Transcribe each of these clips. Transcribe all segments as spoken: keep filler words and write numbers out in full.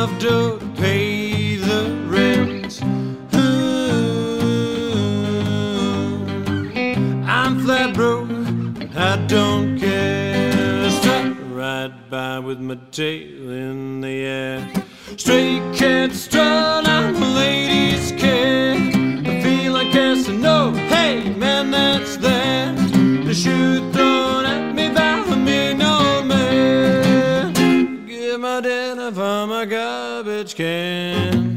enough to pay the rent. Ooh, I'm flat broke, I don't care. Strut right by with my tail in the air. Stray cat strut, I'm a lady's cat. I feel like Casanova, hey man, that's that. The shoe thrown at me by a mean old man. Give my dinner for my garbage can.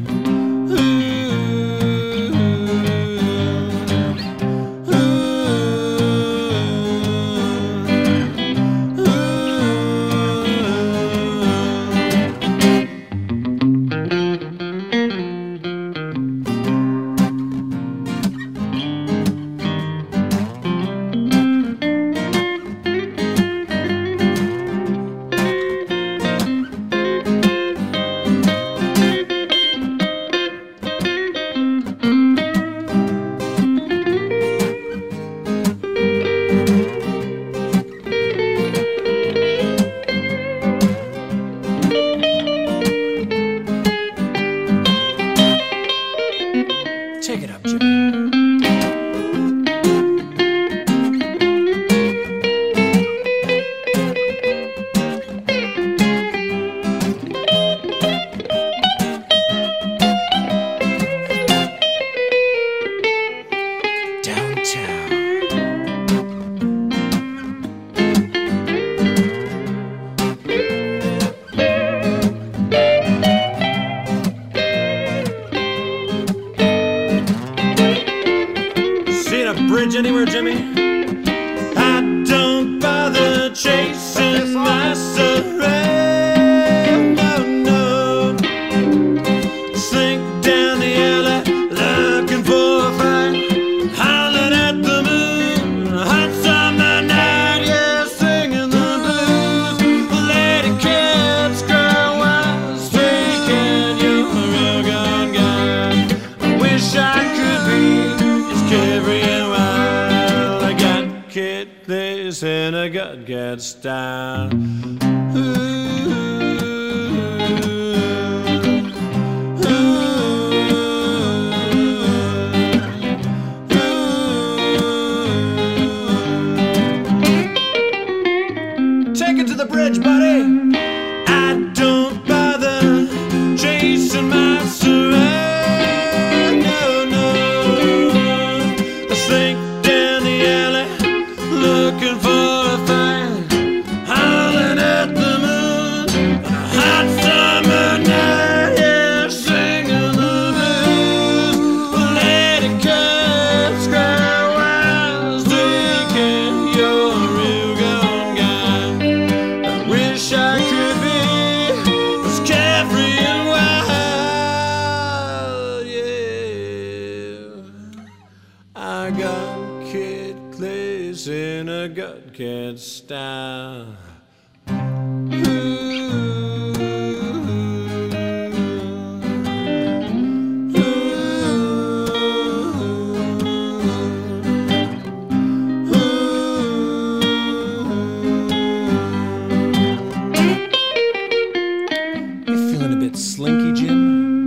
Take it up, Jimmy. Downtown. Seen a bridge anywhere, Jimmy? I don't bother chasing my surrender, no. Sink down the alley, looking for a fight, hollering at the moon, a hot summer night, yeah, singing the blues. Lady cats, girl, wise, taking you a real gone guy. I wish I could be as carefree wild. I got kid this in a gut cat style. Ooh, ooh, ooh. Take it to the bridge, buddy. I don't bother chasing my surrender, no, no. I sink down the alley, looking for a fight, hollering at the moon, on a hot summer night, yeah, singing the blues. Lady cats cry wild, thinking you're a real gone guy. I wish I could be as carefree and wild, yeah. I got kid Clays in a gut cat style. You feeling a bit slinky, Jim?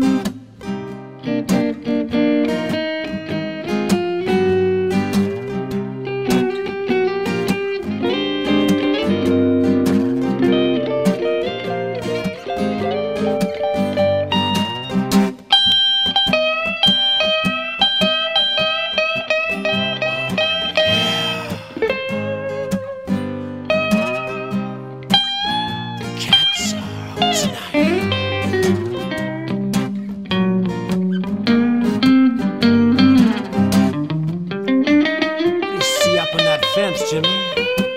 Cats are out tonight. What do you see up on that fence, Jimmy?